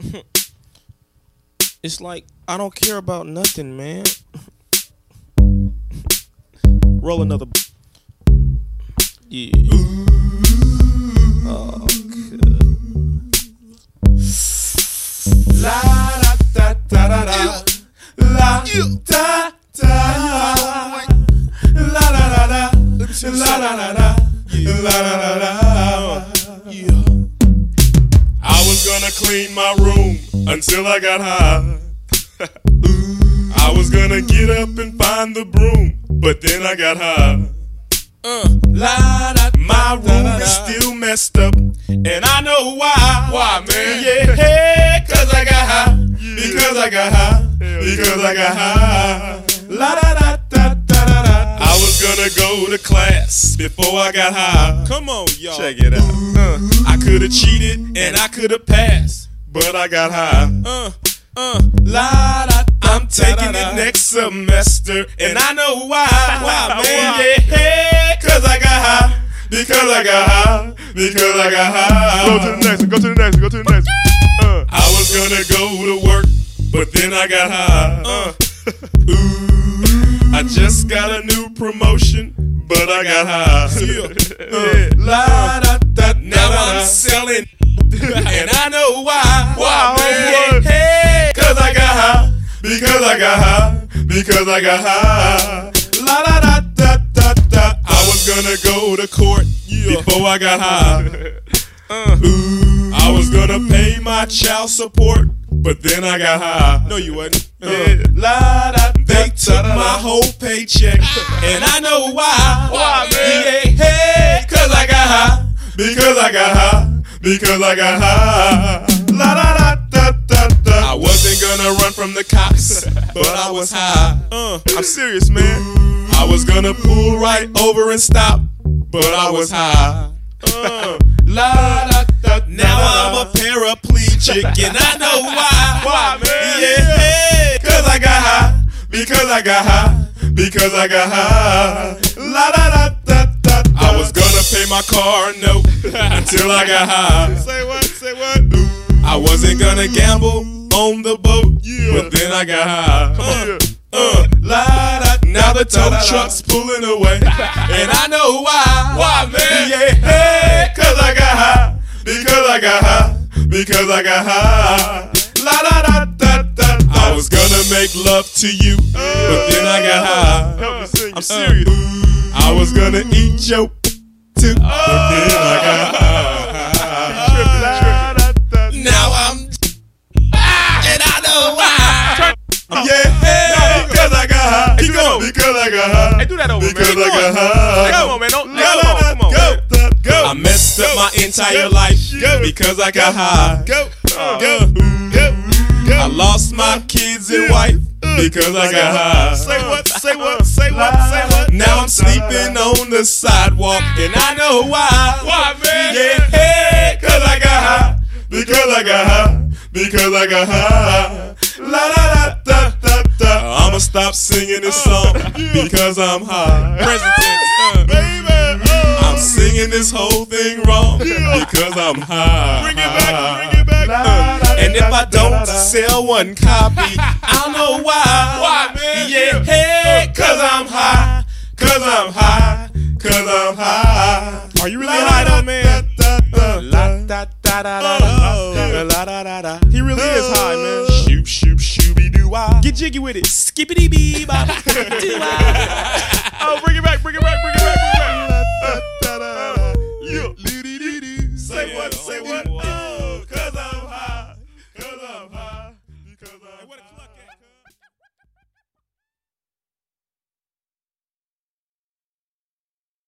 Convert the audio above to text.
It's like I don't care about nothing, man. Roll another. Yeah. Oh, good. La da da da da da. La da da. La da da da. La da da da. La da da da. Yeah. I was gonna clean my room until I got high. I was gonna get up and find the broom, but then I got high. My room is still messed up, and I know why. Why, man? Yeah, cause I got high. Because I got high. Because I got high. La da da da da da da. I was gonna go to class before I got high. Come on, y'all. Check it out. I could have cheated and I could have passed, but I got high. La da. I'm taking it next semester, and I know why. Why, man? Yeah, cause I got high. Because I got high. Because I got high. Go to the next one. Go to the next one. Go to the next one. I was gonna go to work, but then I got high. Ooh, I just got a new promotion, but I got high. La da da. Now I'm selling, and I know why. Why, man? Hey, cause I got high. Because I got high. Because I got high. La da da da da da. I was gonna go to court before I got high. Ooh, I was gonna pay my child support, but then I got high. No, you wasn't. La da. They took my whole paycheck, and I know why. Why, man? Yeah, hey, cause I got high. Because I got high. Because I got high. La da da da da da. I wasn't gonna run from the cops, but I was high. I'm serious, man. I was gonna pull right over and stop, but I was high. La da da. Now I'm a paraplegic, and I know why. Why, man? Yeah, cause I got high. Because I got high. Because I got high. La da da da da. I was gonna pay my car note until I got high. Say what? Say what? I wasn't gonna gamble on the boat, but then I got high. La da. Now the tow truck's pulling away, and I know why. Why, man? Yeah, hey, cause I got high. Because I got high. Because I got high. La da da da da. I was gonna make love to you, but then I got high. Help me sing. I'm serious. I was gonna eat your too, but then I got high. Now I'm and I know why. Yeah, hey, because I got high. Keep going. Because I got high. Hey, do that over, Because man. I got high. Hey, come on, man. Don't. Come Come on, man. Go. I messed up my entire life because I got high. Go. I lost my kids and wife because I got high. Say what? Say what? Say what? Say what? Now I'm sleeping on the sidewalk and I know why. Why, man? Yeah, hey, cause I got high. Because I got high. Because I got high. La da da da da da. I'ma stop singing this song because I'm high. Present tense. Baby, I'm singing this whole thing wrong because I'm high. Bring it back. Bring it back. And if I don't sell one copy, I don't know why. Why, man? Yeah, hey, cause I'm high. Cause I'm high. Cause I'm high. Are you really high though, man? La da da da da la da da da. He really is high, man. Shoop shoop shooby doo wah. Get jiggy with it. Skippity bee bop. Oh, bring it back. Bring it back. Bring it back. Bring it back. Say what? Say what?